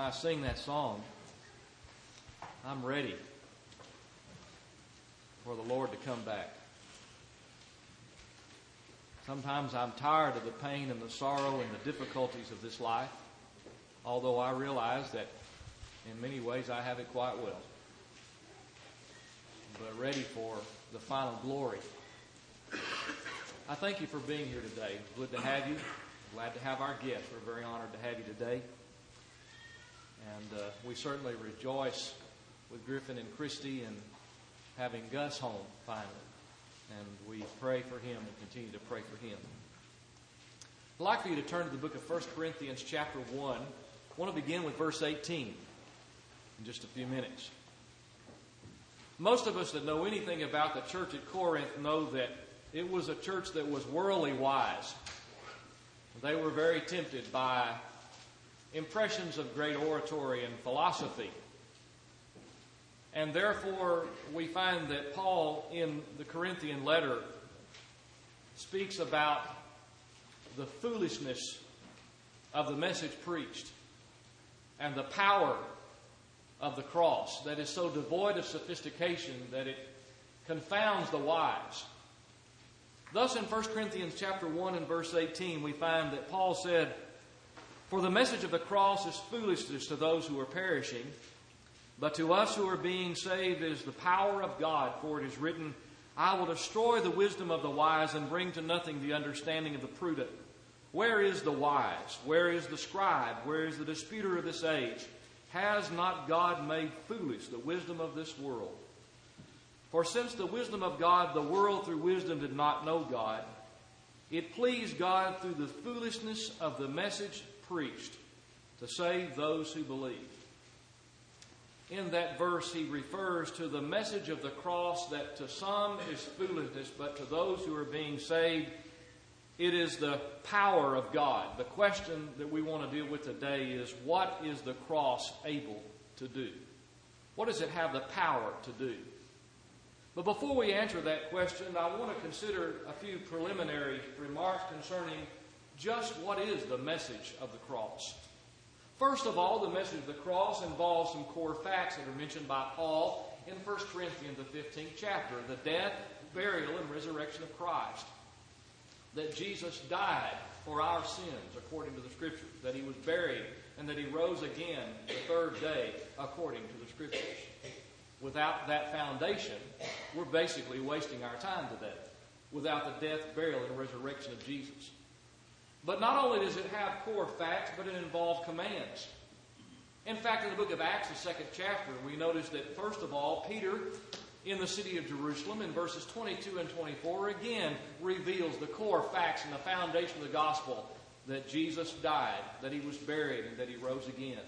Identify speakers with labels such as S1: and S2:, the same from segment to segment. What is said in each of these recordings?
S1: I sing that song, I'm ready for the Lord to come back. Sometimes I'm tired of the pain and the sorrow and the difficulties of this life, although I realize that in many ways I have it quite well. But ready for the final glory. I thank you for being here today. Good to have you. Glad to have our guests. We're very honored to have you today. And we certainly rejoice with Griffin and Christy in having Gus home finally. And we pray for him and continue to pray for him. I'd like for you to turn to the book of 1 Corinthians chapter 1. I want to begin with verse 18 in just a few minutes. Most of us that know anything about the church at Corinth know that it was a church that was worldly wise. They were very tempted by impressions of great oratory and philosophy. And therefore, we find that Paul, in the Corinthian letter, speaks about the foolishness of the message preached and the power of the cross that is so devoid of sophistication that it confounds the wise. Thus, in 1 Corinthians chapter 1 and verse 18, we find that Paul said, "For the message of the cross is foolishness to those who are perishing, but to us who are being saved is the power of God. For it is written, I will destroy the wisdom of the wise and bring to nothing the understanding of the prudent. Where is the wise? Where is the scribe? Where is the disputer of this age? Has not God made foolish the wisdom of this world? For since the wisdom of God, the world through wisdom did not know God, it pleased God through the foolishness of the message preached to save those who believe." In that verse, he refers to the message of the cross that to some is foolishness, but to those who are being saved, it is the power of God. The question that we want to deal with today is, what is the cross able to do? What does it have the power to do? But before we answer that question, I want to consider a few preliminary remarks concerning just what is the message of the cross. First of all, the message of the cross involves some core facts that are mentioned by Paul in 1 Corinthians, the 15th chapter. The death, burial, and resurrection of Christ. That Jesus died for our sins, according to the Scriptures. That he was buried and that he rose again the third day, according to the Scriptures. Without that foundation, we're basically wasting our time today. Without the death, burial, and resurrection of Jesus. But not only does it have core facts, but it involves commands. In fact, in the book of Acts, the 2nd chapter, we notice that, first of all, Peter, in the city of Jerusalem, in verses 22 and 24, again reveals the core facts and the foundation of the gospel, that Jesus died, that he was buried, and that he rose again.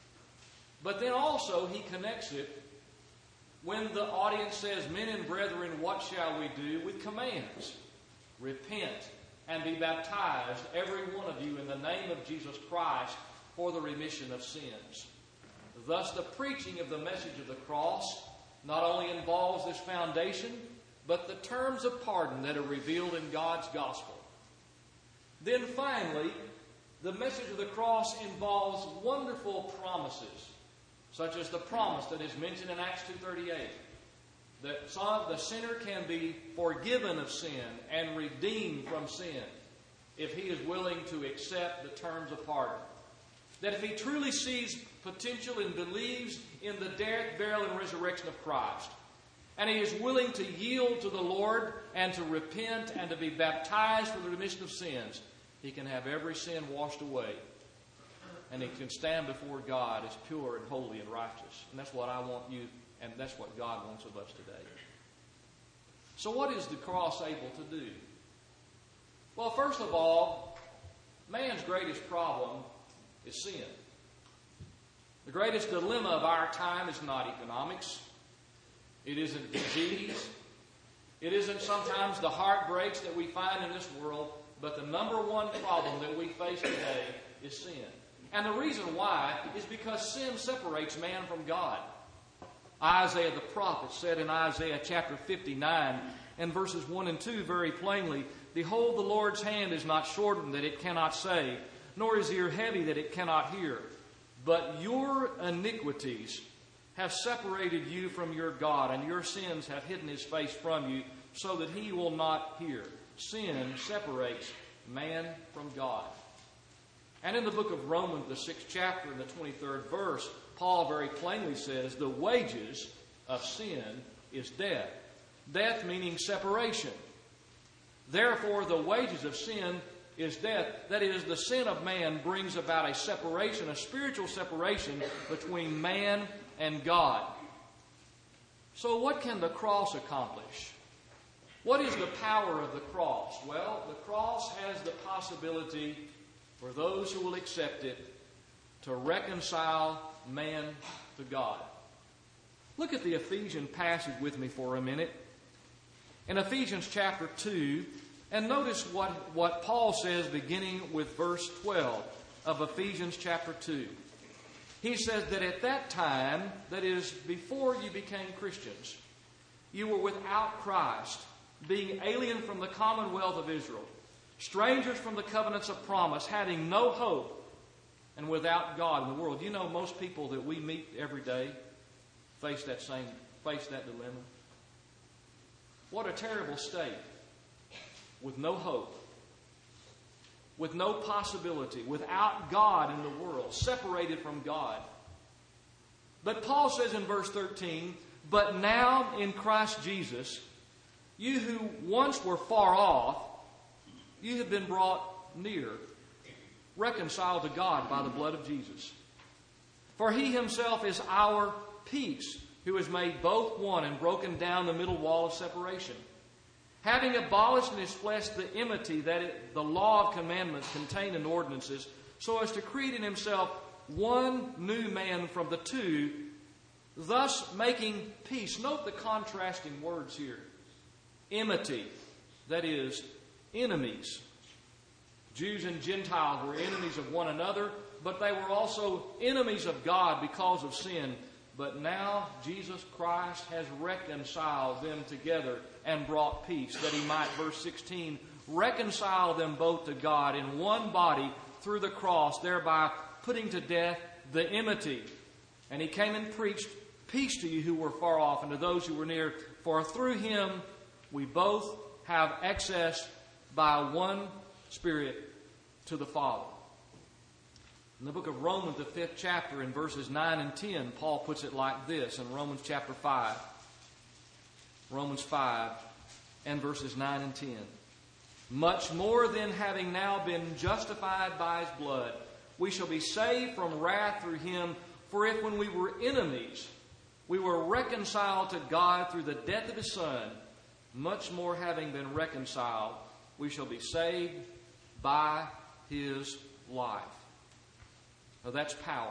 S1: But then also he connects it when the audience says, "Men and brethren, what shall we do?" with commands. Repent and be baptized, every one of you, in the name of Jesus Christ for the remission of sins. Thus, the preaching of the message of the cross not only involves this foundation, but the terms of pardon that are revealed in God's gospel. Then finally, the message of the cross involves wonderful promises, such as the promise that is mentioned in Acts 2:38. That the sinner can be forgiven of sin and redeemed from sin if he is willing to accept the terms of pardon. That if he truly sees potential and believes in the death, burial, and resurrection of Christ, and he is willing to yield to the Lord and to repent and to be baptized for the remission of sins, he can have every sin washed away. And he can stand before God as pure and holy and righteous. And that's what I want you, and that's what God wants of us today. So what is the cross able to do? Well, first of all, man's greatest problem is sin. The greatest dilemma of our time is not economics. It isn't disease. It isn't sometimes the heartbreaks that we find in this world, but the number one problem that we face today is sin. And the reason why is because sin separates man from God. Isaiah the prophet said in Isaiah chapter 59 and verses 1 and 2 very plainly, "Behold, the Lord's hand is not shortened that it cannot save, nor his ear heavy that it cannot hear. But your iniquities have separated you from your God, and your sins have hidden his face from you, so that he will not hear. Sin separates man from God. And in the book of Romans, the 6th chapter and the 23rd verse, Paul very plainly says, the wages of sin is death. Death meaning separation. Therefore, the wages of sin is death. That is, the sin of man brings about a separation, a spiritual separation between man and God. So what can the cross accomplish? What is the power of the cross? Well, the cross has the possibility for those who will accept it to reconcile man to God. Look at the Ephesians passage with me for a minute. In Ephesians chapter 2, and notice what Paul says beginning with verse 12 of Ephesians chapter 2. He says that at that time, that is, before you became Christians, you were without Christ, being alien from the commonwealth of Israel, strangers from the covenants of promise, having no hope, and without God in the world. You know, most people that we meet every day face that dilemma. What a terrible state. With no hope, with no possibility, without God in the world, separated from God. But Paul says in verse 13, but now in Christ Jesus, you who once were far off, you have been brought near, reconciled to God by the blood of Jesus. For he himself is our peace, who has made both one and broken down the middle wall of separation, having abolished in his flesh the enmity, the law of commandments contained in ordinances, so as to create in himself one new man from the two, thus making peace. Note the contrasting words here. Enmity, that is, enemies. Jews and Gentiles were enemies of one another, but they were also enemies of God because of sin. But now Jesus Christ has reconciled them together and brought peace, that he might, verse 16, reconcile them both to God in one body through the cross, thereby putting to death the enmity. And he came and preached peace to you who were far off and to those who were near. For through him we both have access by one Spirit to the Father. In the book of Romans, the 5th chapter, in verses 9 and 10, Paul puts it like this in Romans chapter 5. Romans 5 and verses 9 and 10. Much more than having now been justified by his blood, we shall be saved from wrath through him. For if when we were enemies, we were reconciled to God through the death of his Son, much more having been reconciled, we shall be saved by his life. Now that's power.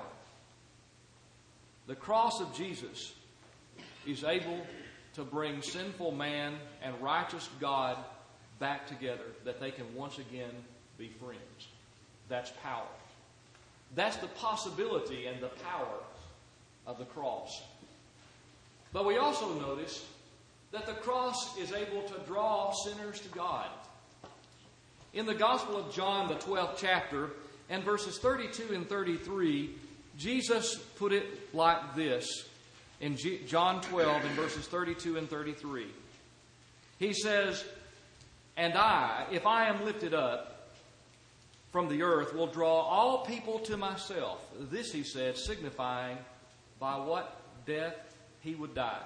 S1: The cross of Jesus is able to bring sinful man and righteous God back together, that they can once again be friends. That's power. That's the possibility and the power of the cross. But we also notice that the cross is able to draw sinners to God. In the Gospel of John, the 12th chapter, and verses 32 and 33, Jesus put it like this in John 12 and verses 32 and 33. He says, and I, if I am lifted up from the earth, will draw all people to myself. This, he said, signifying by what death he would die.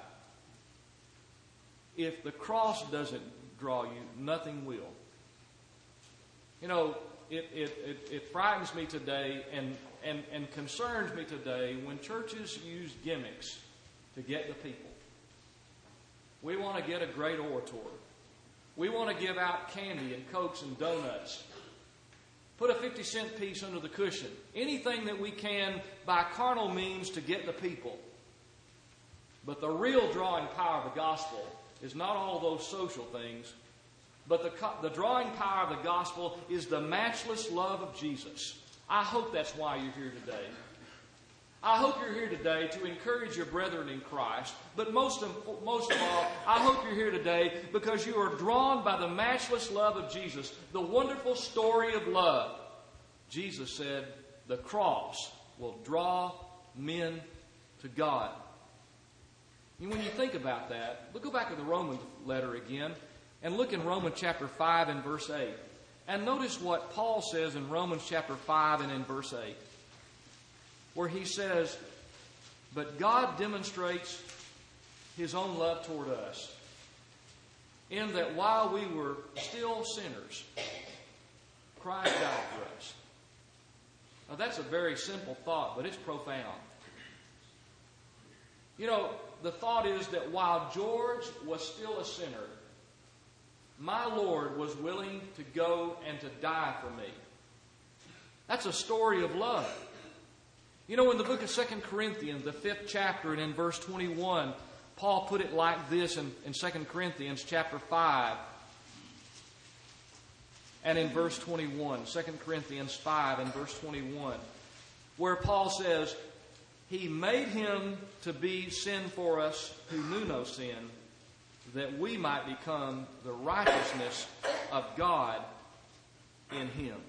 S1: If the cross doesn't draw you, nothing will. You know, it frightens me today and concerns me today when churches use gimmicks to get the people. We want to get a great orator. We want to give out candy and Cokes and donuts. Put a 50-cent piece under the cushion. Anything that we can by carnal means to get the people. But the real drawing power of the gospel is not all those social things, but the drawing power of the gospel is the matchless love of Jesus. I hope that's why you're here today. I hope you're here today to encourage your brethren in Christ. But most of all, I hope you're here today because you are drawn by the matchless love of Jesus, the wonderful story of love. Jesus said the cross will draw men to God. And when you think about that, we'll go back to the Romans letter again and look in Romans chapter 5 and verse 8. And notice what Paul says in Romans chapter 5 and in verse 8, where he says, "But God demonstrates His own love toward us, in that while we were still sinners, Christ died for us." Now that's a very simple thought, but it's profound. You know, the thought is that while George was still a sinner, my Lord was willing to go and to die for me. That's a story of love. You know, in the book of 2 Corinthians, the 5th chapter, and in verse 21, Paul put it like this in 2 Corinthians chapter 5 and in verse 21. 2 Corinthians 5 and verse 21, where Paul says, "He made Him to be sin for us who knew no sin, that we might become the righteousness of God in Him."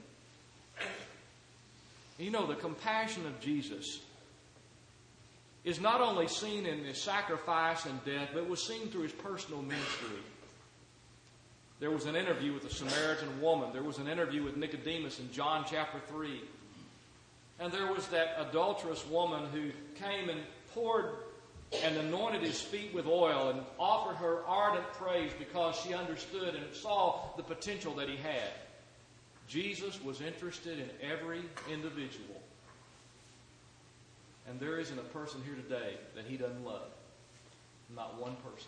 S1: You know, the compassion of Jesus is not only seen in His sacrifice and death, but it was seen through His personal ministry. There was an interview with a Samaritan woman. There was an interview with Nicodemus in John chapter 3. And there was that adulterous woman who came and poured and anointed His feet with oil and offered her ardent praise because she understood and saw the potential that He had. Jesus was interested in every individual. And there isn't a person here today that He doesn't love. Not one person.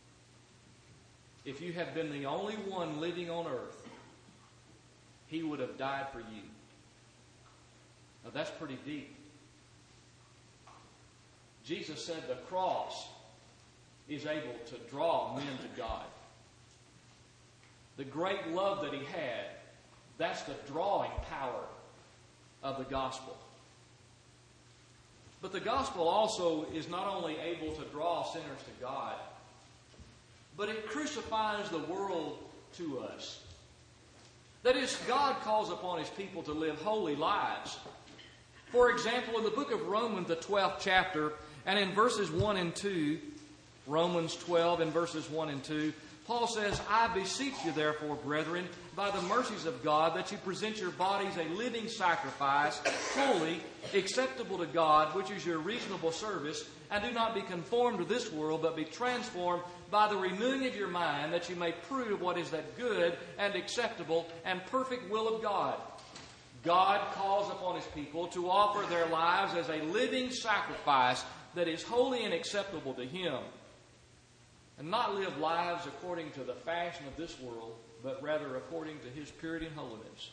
S1: If you had been the only one living on earth, He would have died for you. Now that's pretty deep. Jesus said the cross is able to draw men to God. The great love that He had, that's the drawing power of the gospel. But the gospel also is not only able to draw sinners to God, but it crucifies the world to us. That is, God calls upon His people to live holy lives. For example, in the book of Romans, the 12th chapter, and in verses 1 and 2, Romans 12 and verses 1 and 2, Paul says, "I beseech you therefore, brethren, by the mercies of God, that you present your bodies a living sacrifice, holy, acceptable to God, which is your reasonable service, and do not be conformed to this world, but be transformed by the renewing of your mind, that you may prove what is that good and acceptable and perfect will of God." God calls upon His people to offer their lives as a living sacrifice that is holy and acceptable to Him, and not live lives according to the fashion of this world, but rather according to His purity and holiness.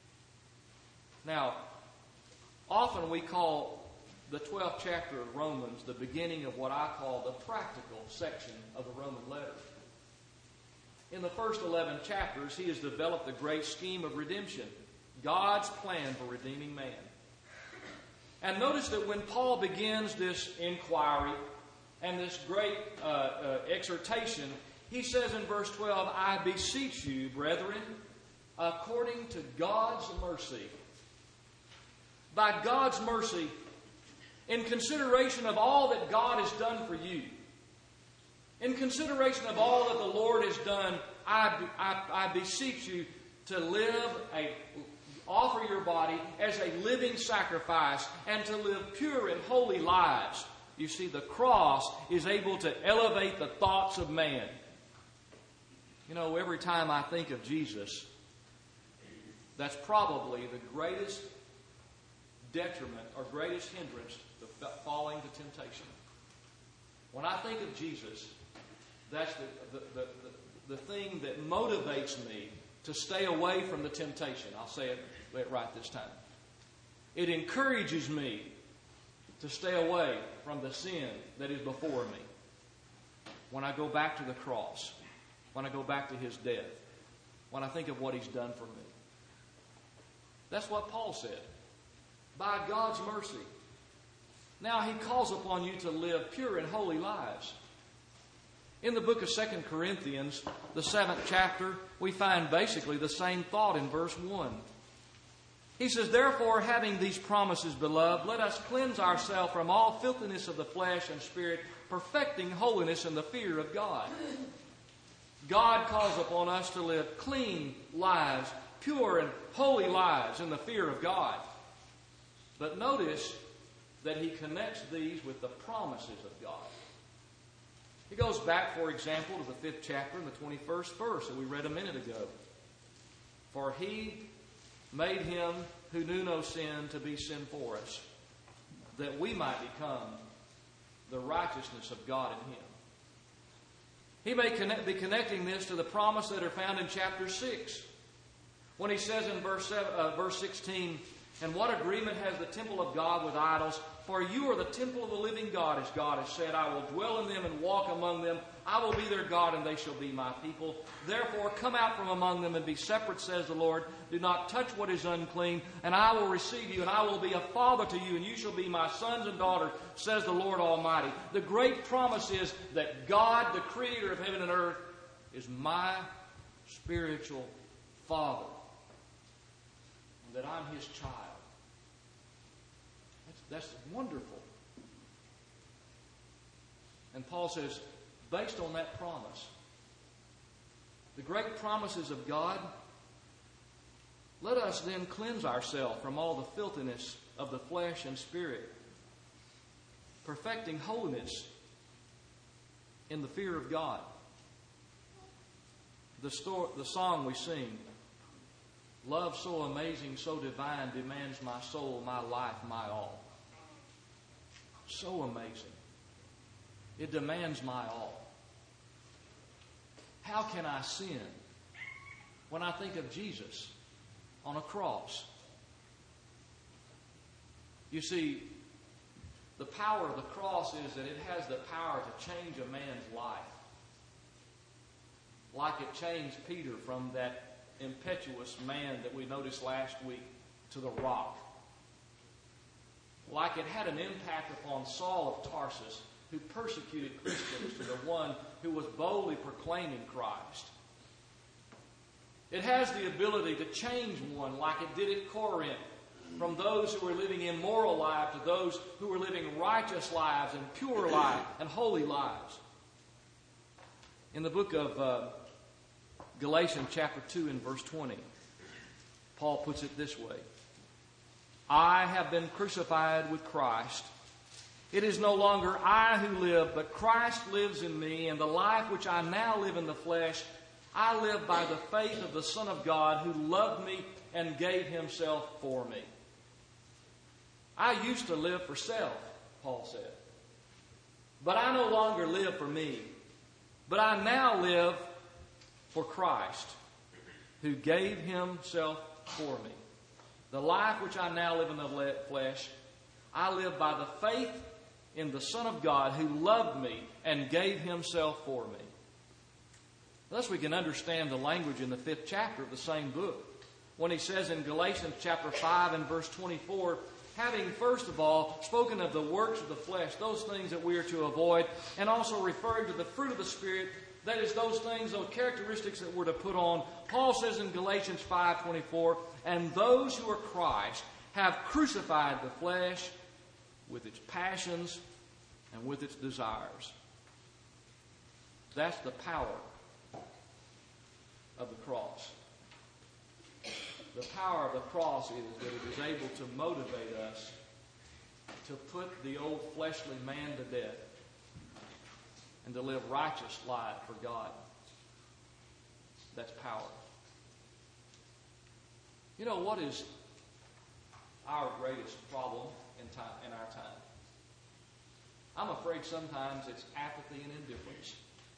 S1: Now, often we call the 12th chapter of Romans the beginning of what I call the practical section of the Roman letter. In the first 11 chapters, he has developed the great scheme of redemption, God's plan for redeeming man. And notice that when Paul begins this inquiry and this great exhortation, he says in verse 12, "I beseech you, brethren, according to God's mercy." By God's mercy, in consideration of all that God has done for you, in consideration of all that the Lord has done, I beseech you to offer your body as a living sacrifice and to live pure and holy lives. You see, the cross is able to elevate the thoughts of man. You know, every time I think of Jesus, that's probably the greatest detriment or greatest hindrance to falling to temptation. When I think of Jesus, that's the thing that motivates me to stay away from the temptation. I'll say it right this time. It encourages me to stay away from the sin that is before me. When I go back to the cross, when I go back to His death, when I think of what He's done for me. That's what Paul said. By God's mercy. Now He calls upon you to live pure and holy lives. In the book of 2 Corinthians, the 7th chapter, we find basically the same thought in verse 1. He says, therefore, having these promises, beloved, let us cleanse ourselves from all filthiness of the flesh and spirit, perfecting holiness in the fear of God. God calls upon us to live clean lives, pure and holy lives in the fear of God. But notice that he connects these with the promises of God. He goes back, for example, to the 5th chapter and the 21st verse that we read a minute ago. For he made him who knew no sin to be sin for us, that we might become the righteousness of God in him. He may be connecting this to the promise that are found in chapter 6. When he says in verse 16, and what agreement has the temple of God with idols? For you are the temple of the living God, as God has said, I will dwell in them and walk among them. I will be their God, and they shall be my people. Therefore, come out from among them and be separate, says the Lord. Do not touch what is unclean, and I will receive you, and I will be a father to you, and you shall be my sons and daughters, says the Lord Almighty. The great promise is that God, the creator of heaven and earth, is my spiritual father, and that I'm his child. That's wonderful. And Paul says, based on that promise, the great promises of God, let us then cleanse ourselves from all the filthiness of the flesh and spirit, perfecting holiness in the fear of God. The song we sing, love so amazing, so divine, demands my soul, my life, my all. So amazing. It demands my all. How can I sin when I think of Jesus on a cross? You see, the power of the cross is that it has the power to change a man's life. Like it changed Peter from that impetuous man that we noticed last week to the rock. Like it had an impact upon Saul of Tarsus, who persecuted Christians, to the one who was boldly proclaiming Christ. It has the ability to change one like it did at Corinth, from those who were living immoral lives to those who were living righteous lives and pure lives and holy lives. In the book of Galatians chapter 2 and verse 20, Paul puts it this way. I have been crucified with Christ. It is no longer I who live, but Christ lives in me, and the life which I now live in the flesh, I live by the faith of the Son of God who loved me and gave himself for me. I used to live for self, Paul said. But I no longer live for me. But I now live for Christ, who gave himself for me. The life which I now live in the flesh, I live by the faith in the Son of God who loved me and gave himself for me. Thus we can understand the language in the 5th chapter of the same book, when he says in Galatians chapter 5 and verse 24, having first of all spoken of the works of the flesh, those things that we are to avoid, and also referring to the fruit of the Spirit, that is those things, those characteristics that we're to put on. Paul says in Galatians 5:24, and those who are Christ have crucified the flesh with its passions and with its desires. That's the power of the cross. The power of the cross is that it is able to motivate us to put the old fleshly man to death and to live righteous life for God. That's power. You know what is our greatest problem in our time? I'm afraid sometimes it's apathy and indifference.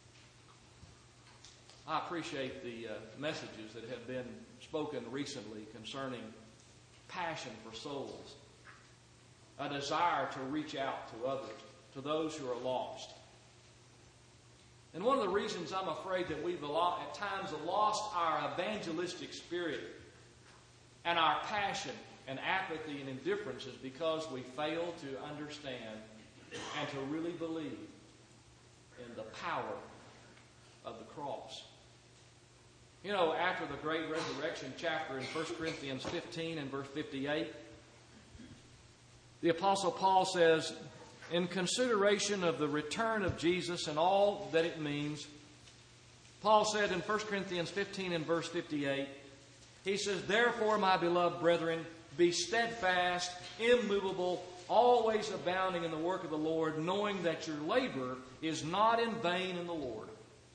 S1: I appreciate the messages that have been spoken recently concerning passion for souls, a desire to reach out to others, to those who are lost. And one of the reasons I'm afraid that we've at times lost our evangelistic spirit and our passion and apathy and indifference is because we fail to understand and to really believe in the power of the cross. You know, after the great resurrection chapter in 1 Corinthians 15 and verse 58, the Apostle Paul says, in consideration of the return of Jesus and all that it means, Paul said in 1 Corinthians 15 and verse 58, he says, therefore, my beloved brethren, be steadfast, immovable, always abounding in the work of the Lord, knowing that your labor is not in vain in the Lord.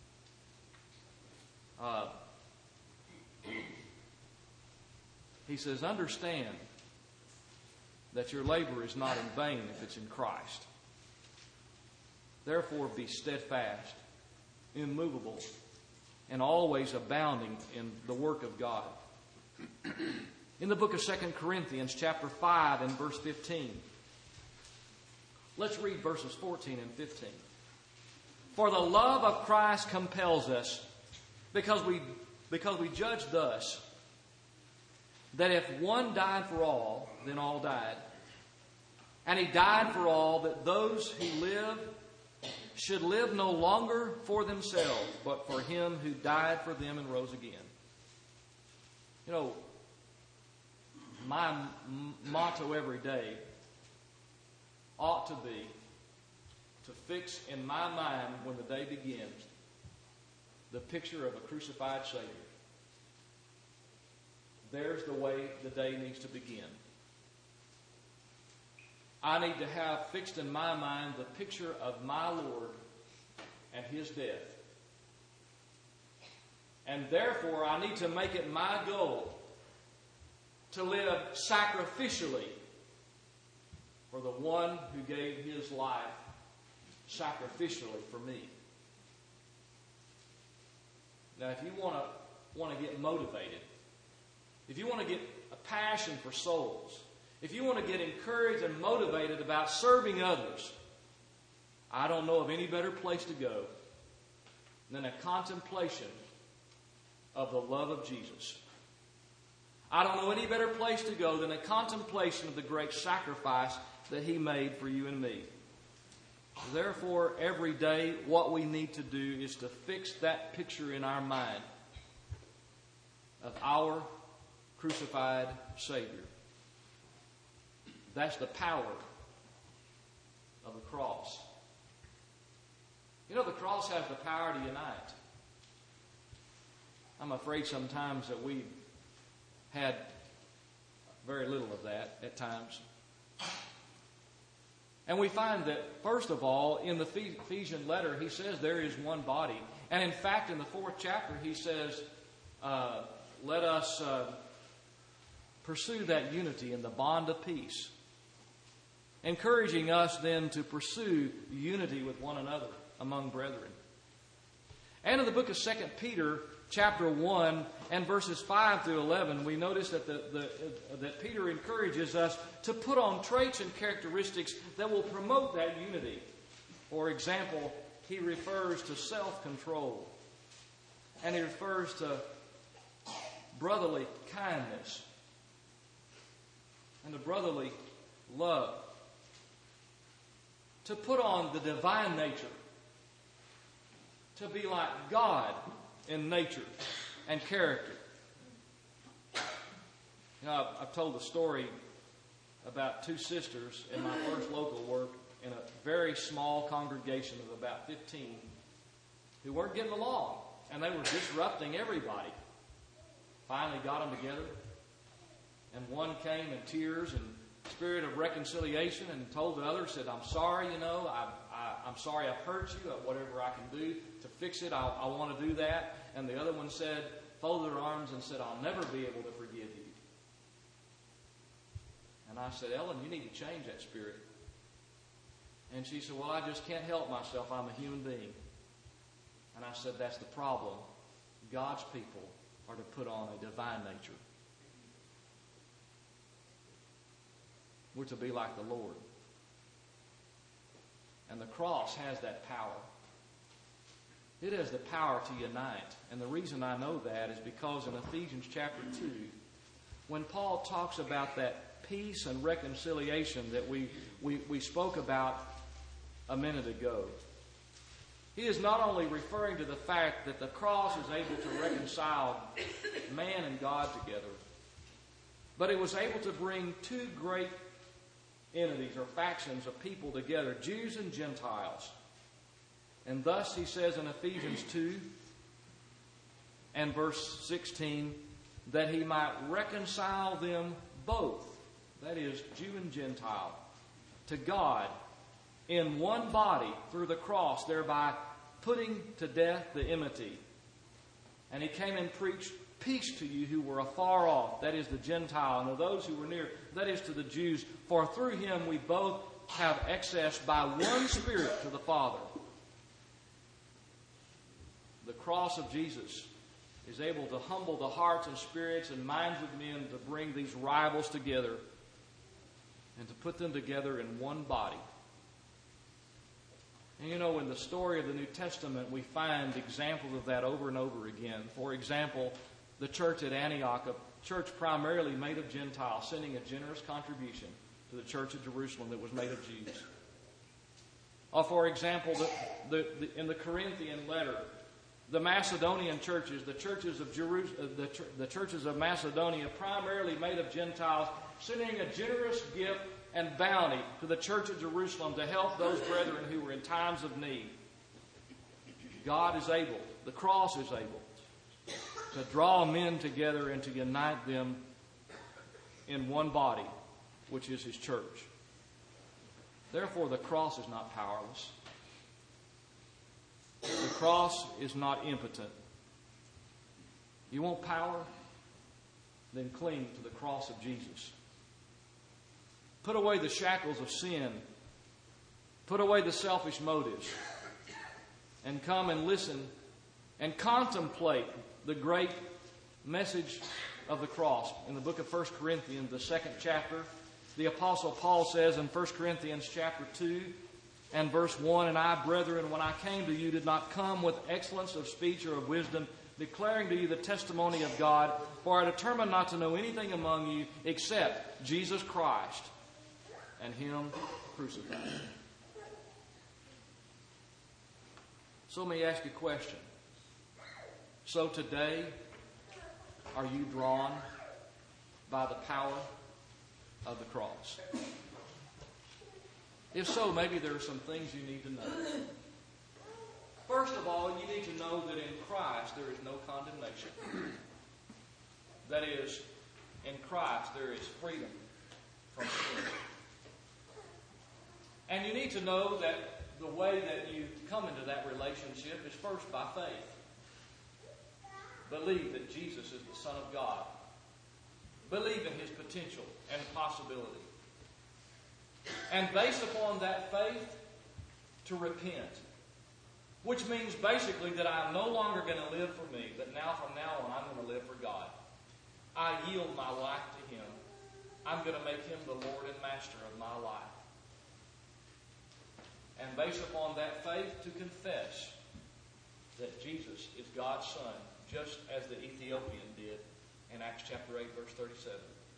S1: He says, understand that your labor is not in vain if it's in Christ. Therefore, be steadfast, immovable, and always abounding in the work of God. In the book of 2 Corinthians, chapter 5 and verse 15, let's read verses 14 and 15. For the love of Christ compels us, because we judge thus, that if one died for all, then all died. And he died for all, that those who live should live no longer for themselves, but for him who died for them and rose again. You know, my motto every day ought to be to fix in my mind when the day begins the picture of a crucified Savior. There's the way the day needs to begin. I need to have fixed in my mind the picture of my Lord and his death. And therefore, I need to make it my goal to live sacrificially for the one who gave his life sacrificially for me. Now, if you want to get motivated, if you want to get a passion for souls, if you want to get encouraged and motivated about serving others, I don't know of any better place to go than a contemplation of the love of Jesus. I don't know any better place to go than a contemplation of the great sacrifice that he made for you and me. Therefore, every day, what we need to do is to fix that picture in our mind of our crucified Savior. That's the power of the cross. You know, the cross has the power to unite. I'm afraid sometimes that we've had very little of that at times. And we find that, first of all, in the Ephesian letter, he says there is one body. And in fact, in the 4th chapter, he says, let us pursue that unity in the bond of peace. Encouraging us then to pursue unity with one another among brethren. And in the book of 2 Peter, chapter 1 and verses 5 through 11, we notice that that Peter encourages us to put on traits and characteristics that will promote that unity. For example, he refers to self-control. And he refers to brotherly kindness and to brotherly love. To put on the divine nature. To be like God in nature and character. You know, I've told a story about two sisters in my first local work in a very small congregation of about 15 who weren't getting along, and they were disrupting everybody. Finally got them together, and one came in tears and spirit of reconciliation and told the other, said, I'm sorry, I'm sorry I've hurt you. Whatever I can do to fix it, I want to do that. And the other one said, folded her arms and said, I'll never be able to forgive you. And I said, Ellen, you need to change that spirit. And she said, well, I just can't help myself. I'm a human being. And I said, that's the problem. God's people are to put on a divine nature. We're to be like the Lord. And the cross has that power. It has the power to unite. And the reason I know that is because in Ephesians chapter 2, when Paul talks about that peace and reconciliation that we spoke about a minute ago, he is not only referring to the fact that the cross is able to reconcile man and God together, but it was able to bring two great entities or factions of people together, Jews and Gentiles. And thus he says in Ephesians 2 and verse 16 that he might reconcile them both, that is, Jew and Gentile, to God in one body through the cross, thereby putting to death the enmity. And he came and preached peace to you who were afar off, that is the Gentile, and to those who were near, that is to the Jews. For through him we both have access by one Spirit to the Father. The cross of Jesus is able to humble the hearts and spirits and minds of men to bring these rivals together and to put them together in one body. And you know, in the story of the New Testament, we find examples of that over and over again. For example, the church at Antioch, a church primarily made of Gentiles, sending a generous contribution to the church at Jerusalem that was made of Jews. Or for example, in the Corinthian letter, the Macedonian churches, the churches of the churches of Macedonia, primarily made of Gentiles, sending a generous gift and bounty to the church of Jerusalem to help those brethren who were in times of need. God is able, the cross is able, to draw men together and to unite them in one body, which is His church. Therefore, the cross is not powerless. The cross is not impotent. You want power? Then cling to the cross of Jesus. Put away the shackles of sin. Put away the selfish motives. And come and listen and contemplate the great message of the cross. In the book of 1 Corinthians, the 2nd chapter, the Apostle Paul says in 1 Corinthians chapter 2 and verse 1, And I, brethren, when I came to you, did not come with excellence of speech or of wisdom, declaring to you the testimony of God, for I determined not to know anything among you except Jesus Christ and Him crucified. So let me ask you a question. So today, are you drawn by the power of the cross? If so, maybe there are some things you need to know. First of all, you need to know that in Christ there is no condemnation. That is, in Christ there is freedom from sin. And you need to know that the way that you come into that relationship is first by faith. Believe that Jesus is the Son of God. Believe in His potential and possibility. And based upon that faith, to repent. Which means basically that I'm no longer going to live for me, but from now on I'm going to live for God. I yield my life to Him. I'm going to make Him the Lord and Master of my life. And based upon that faith, to confess that Jesus is God's Son, just as the Ethiopian did in Acts chapter 8, verse 37.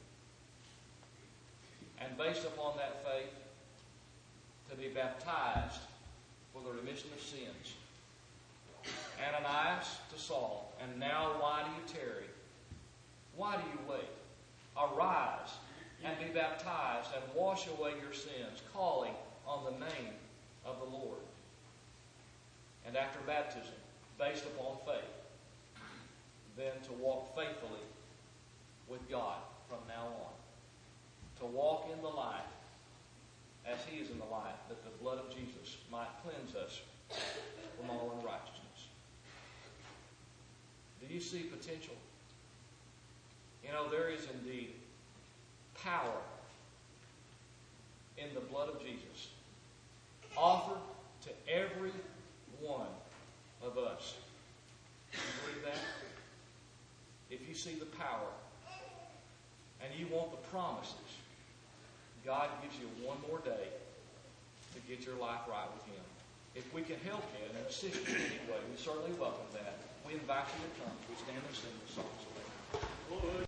S1: And based upon that faith, to be baptized for the remission of sins. Ananias to Saul, and now why do you tarry? Why do you wait? Arise and be baptized and wash away your sins, calling on the name of the Lord. And after baptism, based upon faith, then to walk faithfully with God from now on. To walk in the light as He is in the light, that the blood of Jesus might cleanse us from all unrighteousness. Do you see potential? You know, there is indeed power in the blood of Jesus offered to every one of us. Do you believe that? If you see the power and you want the promises, God gives you one more day to get your life right with Him. If we can help you and assist you in any way, we certainly welcome that. We invite you to come. We stand and sing the songs.